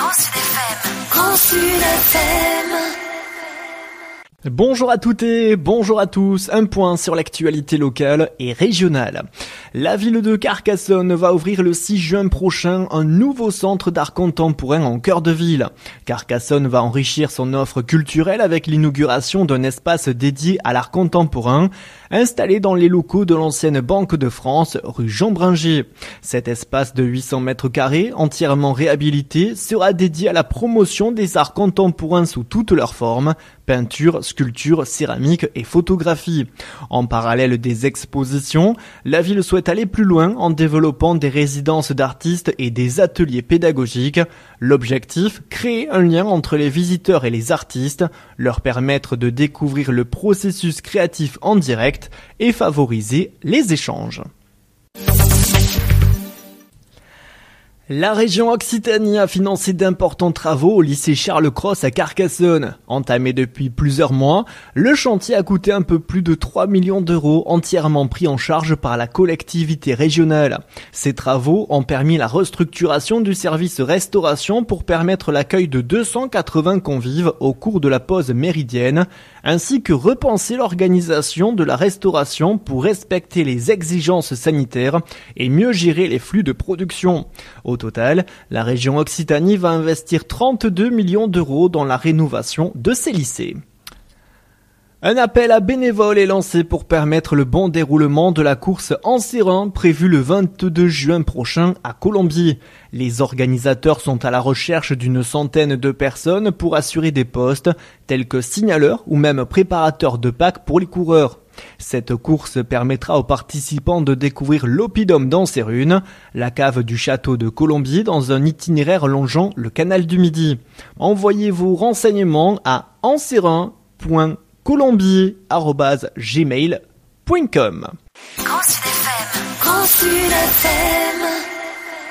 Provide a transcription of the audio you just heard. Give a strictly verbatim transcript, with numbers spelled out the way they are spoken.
Grand Sud F M. Grand Sud F M. Bonjour à toutes et bonjour à tous, un point sur l'actualité locale et régionale. La ville de Carcassonne va ouvrir le six juin prochain un nouveau centre d'art contemporain en cœur de ville. Carcassonne va enrichir son offre culturelle avec l'inauguration d'un espace dédié à l'art contemporain, installé dans les locaux de l'ancienne Banque de France, rue Jean Bringer. Cet espace de huit cents mètres carrés, entièrement réhabilité, sera dédié à la promotion des arts contemporains sous toutes leurs formes, peinture, sculpture, céramique et photographie. En parallèle des expositions, la ville souhaite aller plus loin en développant des résidences d'artistes et des ateliers pédagogiques. L'objectif, créer un lien entre les visiteurs et les artistes, leur permettre de découvrir le processus créatif en direct et favoriser les échanges. La région Occitanie a financé d'importants travaux au lycée Charles Cros à Carcassonne. Entamé depuis plusieurs mois, le chantier a coûté un peu plus de trois millions d'euros, entièrement pris en charge par la collectivité régionale. Ces travaux ont permis la restructuration du service restauration pour permettre l'accueil de deux cent quatre-vingts convives au cours de la pause méridienne, ainsi que repenser l'organisation de la restauration pour respecter les exigences sanitaires et mieux gérer les flux de production. Au total, la région Occitanie va investir trente-deux millions d'euros dans la rénovation de ces lycées. Un appel à bénévoles est lancé pour permettre le bon déroulement de la course Ancérin prévue le vingt-deux juin prochain à Colombier. Les organisateurs sont à la recherche d'une centaine de personnes pour assurer des postes tels que signaleurs ou même préparateurs de packs pour les coureurs. Cette course permettra aux participants de découvrir l'oppidum d'Ancérune, la cave du château de Colombier dans un itinéraire longeant le canal du Midi. Envoyez vos renseignements à ancérin point colombier arobase gmail point com. Grand Sud F M. Grand Sud F M.